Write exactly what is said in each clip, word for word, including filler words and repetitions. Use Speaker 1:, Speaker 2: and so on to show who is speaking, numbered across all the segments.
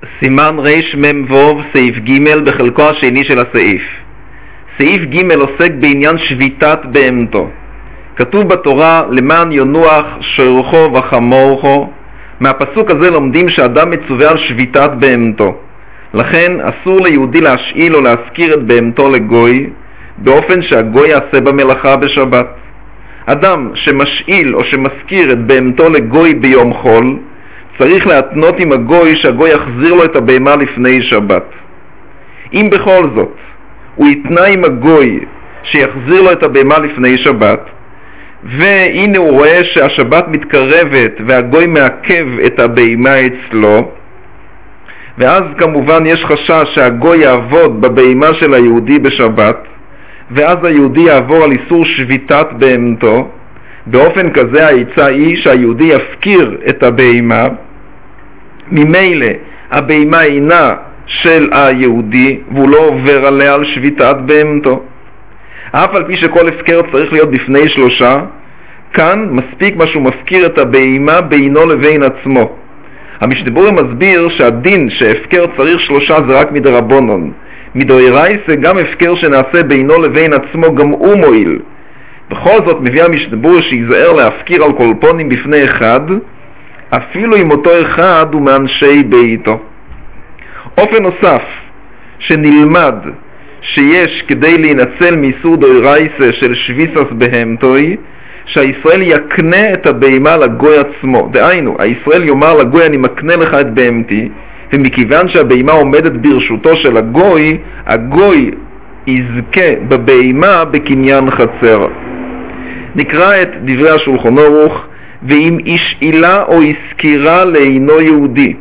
Speaker 1: סימן רש מם ווב סעיף ג' בחלקו השני של הסעיף. סעיף ג' עוסק בעניין שביתת בהמתו. כתוב בתורה למען ינוח שורכו וחמורכו. מהפסוק הזה לומדים שאדם מצווה על שביתת בהמתו. לכן אסור ליהודי להשאיל או להזכיר את בהמתו לגוי באופן שהגוי יעשה במלאכה בשבת. אדם שמשאיל או שמזכיר את בהמתו לגוי ביום חול צריך להתנות עם הגוי שהגוי יחזיר לו את הבהמה לפני שבת. אם בכל זאת הוא יתנה עם הגוי שיחזיר לו את הבהמה לפני שבת, והנה הוא רואה שהשבת מתקרבת והגוי מעכב את הבהמה אצלו, ואז כמובן יש חשש שהגוי יעבוד בבהמה של היהודי בשבת, ואז היהודי יעבור על איסור שביתת בהמתו. באופן כזה העצה היא שהיהודי יפקיר את הבהמה, ממילא הבהמה אינה של היהודי והוא לא עובר עליה על שביתת בהמתו. אף על פי שכל הפקר צריך להיות בפני שלושה, כאן מספיק מה שהוא מפקיר את הבהמה בינו לבין עצמו. המשנה ברורה מסביר שהדין שהפקר צריך שלושה זה רק מדרבנן. מדאורייתא גם הפקר שנעשה בינו לבין עצמו גם הוא מועיל. בכל זאת מביא המשנה ברורה שיזהר להפקיר על כל פונים בפני אחד, אפילו אם אותו אחד הוא מאנשי ביתו. אופן נוסף שנלמד שיש כדי להינצל מאיסור דאורייתא של שביסס בהמתוי, שהישראל יקנה את הבהמה לגוי עצמו. דהיינו, הישראל יאמר לגוי אני מקנה לך את בהמתי, ומכיוון שהבהמה עומדת ברשותו של הגוי, הגוי יזכה בבהמה בקניין חצר. נקרא את דברי השולחן ערוך. ואם השאילה או הזכירה לאינו יהודי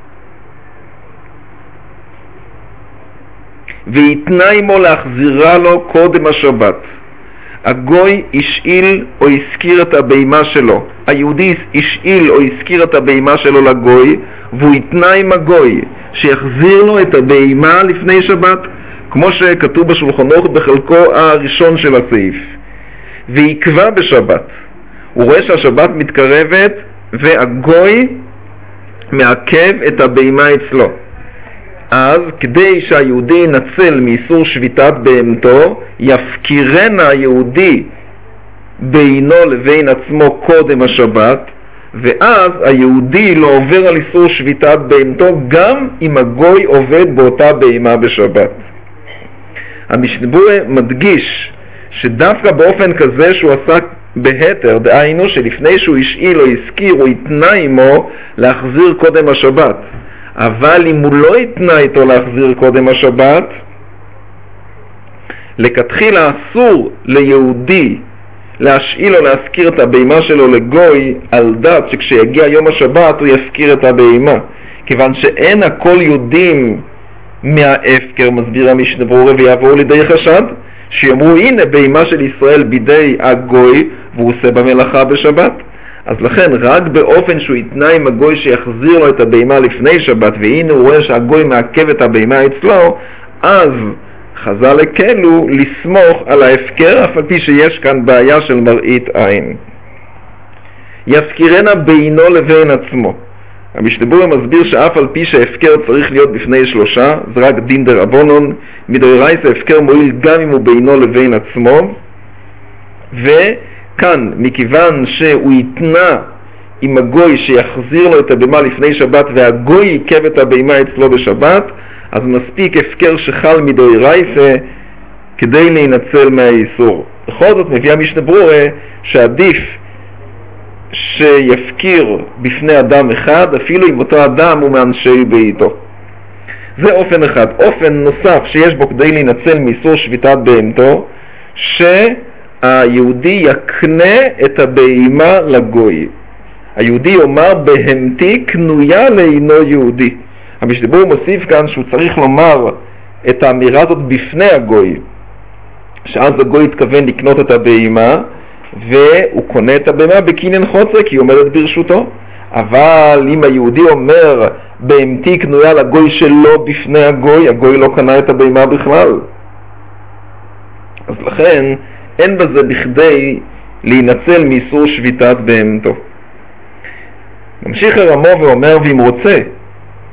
Speaker 1: ויתנה עמו להחזירה לו קודם השבת, הגוי השאיל או הזכיר את הבהמה שלו, היהודי השאיל או הזכיר את הבהמה שלו לגוי, והוא יתנה עם הגוי שיחזיר לו את הבהמה לפני שבת, כמו שכתוב בשולחן ערוך בחלקו הראשון של הסעיף. ויקבע בשבת, הוא רואה שהשבת מתקרבת והגוי מעכב את הבהמה אצלו, אז כדי שהיהודי ינצל מאיסור שביתת בהמתו, יפקירנה היהודי בינו לבין עצמו קודם השבת, ואז היהודי לא עובר על איסור שביתת בהמתו גם אם הגוי עובד באותה בהמה בשבת. המשנה ברורה מדגיש שדווקא באופן כזה שהוא עשה בהתר, דהיינו שלפני שהוא השאיל או הזכיר הוא יתנה עמו להחזיר קודם השבת, אבל אם הוא לא יתנה איתו להחזיר קודם השבת, לכתחילה אסור ליהודי להשאיל או להזכיר את הבהמה שלו לגוי על דת שכשיגיע יום השבת הוא יזכיר את הבהמה, כיוון שאין הכל יודעים מההפקר, מסביר המשנה ברורה, ויעברו לידי חשד שיאמרו הנה בהמה של ישראל בידי הגוי והוא עושה במלאכה בשבת. אז לכן רק באופן שהוא יתנה עם הגוי שיחזיר לו את הבהמה לפני שבת, והנה הוא רואה שהגוי מעכב את הבהמה אצלו, אז חז"ל הקלו לסמוך על ההפקר, אף על פי שיש כאן בעיה של מראית עין. יפקירנה בינו לבין עצמו. המשנה ברורה מסביר שאף על פי שההפקר צריך להיות בפני שלושה, זה רק דין דרבנן, מדאורייתא ההפקר מועיל גם אם הוא בינו לבין עצמו, וכאן מכיוון שהוא יתנה עם הגוי שיחזיר לו את הבהמה לפני שבת והגוי עיכב את הבהמה אצלו בשבת, אז מספיק הפקר שחל מדאורייתא כדי להינצל מהאיסור. בכל זאת מביא המשנה ברורה שעדיף שיפקיר בפני אדם אחד אפילו אם אותו אדם הוא מאנשי ביתו. זה אופן אחד. אופן נוסף שיש בו כדי להינצל מאיסור שביתת בהמתו, שהיהודי יקנה את הבהמה לגוי. היהודי אומר בהמתי קנויה לאינו יהודי. המשנה ברורה מוסיף כאן שהוא צריך לומר את האמירה הזאת בפני הגוי, שאז הגוי התכוון לקנות את הבהמה והוא קונה את הבהמה בקניין חוצה כי היא עומדת ברשותו. אבל אם היהודי אומר בהמתי קנויה לגוי שלא בפני הגוי, הגוי לא קנה את הבהמה בכלל, אז לכן אין בזה בכדי להינצל מאיסור שביתת בהמתו. ממשיך הרמו ואומר ואם רוצה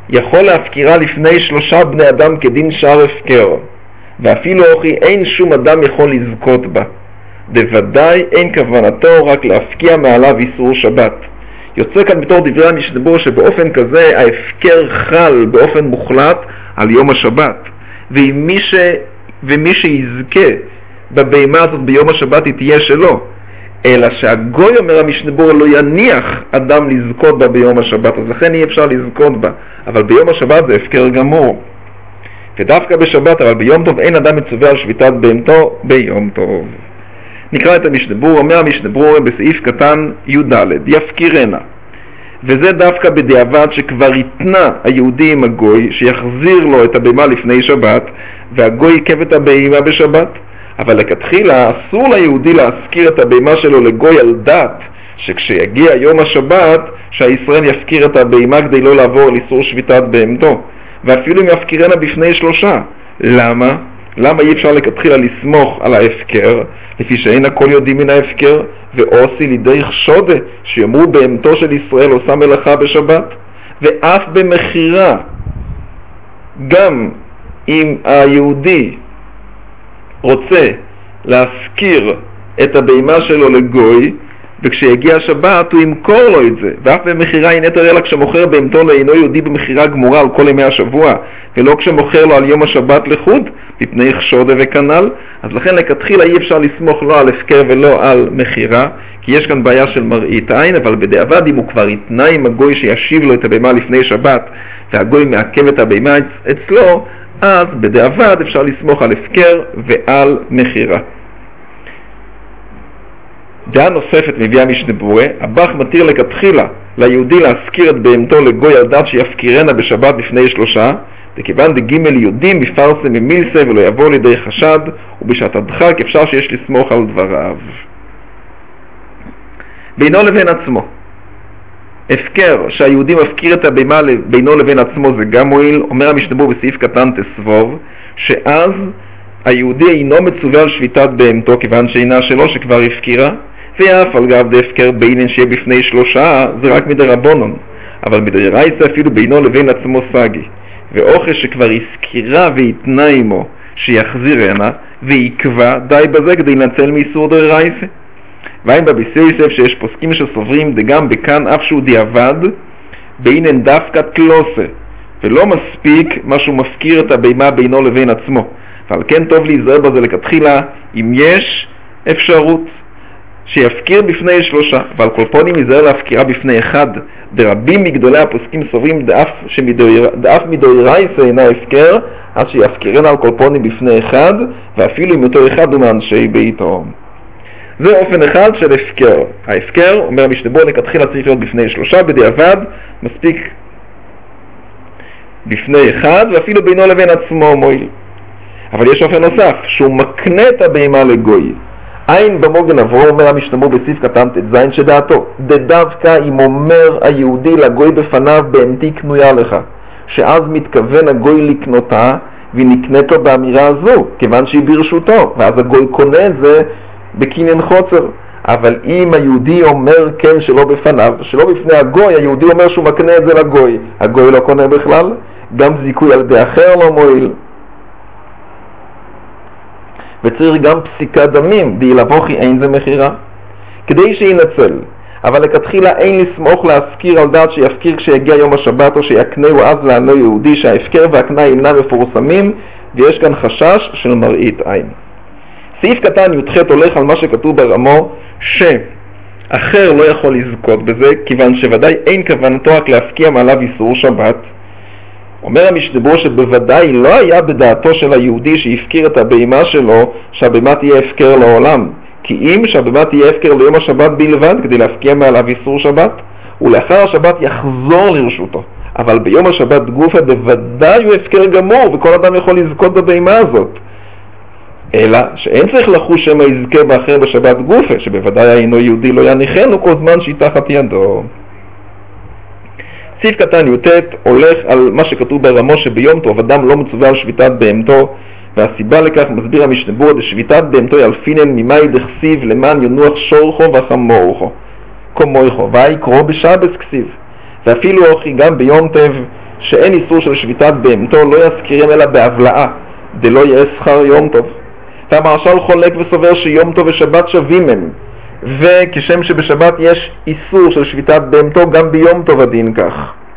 Speaker 1: יכול להפקירה לפני שלושה בני אדם כדין שאר הפקר, ואפילו אוכי אין שום אדם יכול לזכות בה. בוודאי אין כוונתו רק להפקיע מעליו איסור שבת. יוצא כאן בתור דברי המשנה ברורה שבאופן כזה ההפקר חל באופן מוחלט על יום השבת, ומי, ש... ומי שיזכה בבהמה הזאת ביום השבת היא תהיה שלו, אלא שהגוי, אומר המשנה ברורה, לא יניח אדם לזכות בה ביום השבת, אז לכן אי אפשר לזכות בה, אבל ביום השבת זה הפקר גמור. ודווקא בשבת, אבל ביום טוב אין אדם מצווה על שביתת בהמתו ביום טוב. נקרא את המשנה ברורה. אומר המשנה ברורה בסעיף קטן י"ד, יפקירנה, וזה דווקא בדיעבד שכבר התנה היהודי עם הגוי שיחזיר לו את הבהמה לפני שבת, והגוי עיכב את הבהמה בשבת. אבל לכתחילה אסור ליהודי להזכיר את הבהמה שלו לגוי על דת שכשיגיע יום השבת שהישראל יפקיר את הבהמה כדי לא לעבור על איסור שביתת בהמתו, ואפילו אם יפקירנה בפני שלושה. למה? למה אי אפשר לכתחילה לסמוך על ההפקר, לפי שאין הכל יודעים מן ההפקר, ועושי לידי חשודה שיאמרו בהמתו של ישראל עושה מלאכה בשבת? ואף במחירה, גם אם היהודי רוצה להזכיר את הבהמה שלו לגוי, וכשיגיע השבת הוא ימכור לו את זה, ואף במחירה אין יותר אלא כשמוכר בהמתו לאינו יהודי במחירה גמורה על כל ימי השבוע, ולא כשמוכר לו על יום השבת לחוד, מפני חשודה וכנל. אז לכן לכתחילה אי אפשר לסמוך לא על הפקר ולא על מחירה, כי יש כאן בעיה של מראית עין. אבל בדיעבד אם הוא כבר התנה עם הגוי שישיב לו את הבהמה לפני שבת, והגוי מעכב את הבהמה אצלו, אז בדיעבד אפשר לסמוך על הפקר ועל מחירה. דעה נוספת מביאה משנה ברורה, הבח מתיר לכתחילה ליהודי להזכיר את בהמתו לגוי על דת שיפקירנה בשבת בפני שלושה, וכיוון דגימל יהודים בפרסם ממילסה ולא יבוא לידי חשד, ובשעת הדחק אפשר שיש לסמוך על דבריו. בינו לבין עצמו, הפקר שהיהודי מפקיר את הבהמה בינו לבין עצמו זה גם מועיל. אומר המשנה ברורה בסעיף קטן תסבוב, שאז היהודי אינו מצווה על שביתת בהמתו כיוון שאינה שלו שכבר הפקירה, ואף על גב דהפקר בינן שיהיה בפני שלושה זה רק מדרבנן, אבל מדרייסה אפילו בינו לבין עצמו סגי, ואוכל שכבר הזכירה והתנה עמו שיחזירנה ויקבע, די בזה כדי לנצל מאיסור דרייסה. ואין בביסי יוסף שיש פוסקים שסוברים דגם בכאן אף שהוא דיעבד בינן דווקא תלוסה, ולא מספיק מה שהוא מפקיר את הבהמה בינו לבין עצמו, ועל כן טוב להיזהר בזה לכתחילה אם יש אפשרות שיפקיר בפני שלושה, ועל כל פונים ייזהר להפקירה בפני אחד. ברבים מגדולי הפוסקים סוברים דאף, דאף מדוירייסה אינה הפקר, אז שיפקירנה על כל פונים בפני אחד, ואפילו אם אותו אחד הוא מאנשי ביתו. זה אופן אחד של הפקר. ההפקר, אומר המשנה ברורה, לכתחילה צריך להיות בפני שלושה, בדיעבד מספיק בפני אחד, ואפילו בינו לבין עצמו מועיל. אבל יש אופן נוסף, שהוא מקנה את הבהמה לגוי. אין במוגן עברו, אומר המשנה ברורה בסעיף קטן תזין שדעתו, דווקא אם אומר היהודי לגוי בפניו בהמתי קנויה לך, שאז מתכוון הגוי לקנותה, ונקנית לו באמירה הזו, כיוון שהיא ברשותו, ואז הגוי קונה את זה בקניין חוצר. אבל אם היהודי אומר כן שלא בפניו, שלא בפני הגוי, היהודי אומר שהוא מקנה את זה לגוי, הגוי לא קונה בכלל, גם זיכוי על ידי אחר לא מועיל. וצריך גם פסיקת דמים, די לבוכי אין זה מחירה, כדי שינצל. אבל לכתחילה אין לסמוך להזכיר על דעת שיפקיר כשיגיע יום השבת, או שיקנהו אז לענו יהודי שההפקר והקנה אינם מפורסמים, ויש כאן חשש של מראית עין. סעיף קטן י"ח הולך על מה שכתוב ברמו, שאחר לא יכול לזכות בזה, כיוון שוודאי אין כוונתו רק להפקיע מעליו איסור שבת. אומר המשנה ברורה שבוודאי לא היה בדעתו של היהודי שהפקיר את הבהמה שלו שהבהמה תהיה הפקר לעולם, כי אם שהבהמה תהיה הפקר ליום השבת בלבד כדי להפקיע מעליו איסור שבת, ולאחר השבת יחזור לרשותו. אבל ביום השבת גופה בוודאי הוא הפקר גמור, וכל אדם יכול לזכות בבהמה הזאת. אלא שאין צריך לחוש שמה יזכה באחר בשבת גופה, שבוודאי אינו יהודי לא יניחנו כל זמן שהיא תחת ידו. סעיף קטן י"ט הולך על מה שכתוב ברמו שביום טוב אדם לא מצווה על שביתת בהמתו, והסיבה לכך מסביר המשנה ברורה דשביתת בהמתו ילפינן ממאי דכסיב למען ינוח שורחו וחמורכו כמויכו ויקרו בשבס כסיב. ואפילו אוכי גם ביום טוב שאין איסור של שביתת בהמתו לא יזכירם אלא בהבלעה, דלא יהיה שכר יום טוב. והמהרש"ל חולק וסובר שיום טוב ושבת שווים הם, וכשם שבשבת יש איסור של שביתת בהמתו, גם ביום טוב הדין כך.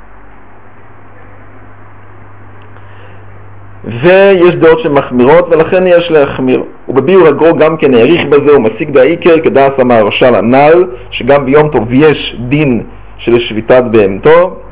Speaker 1: ויש דעות שמחמירות ולכן יש להחמיר. ובביאור הגרו גם כן העריך בזה ומסיק דעיקר כדעס המהרש"ל הנ"ל, שגם ביום טוב יש דין של שביתת בהמתו,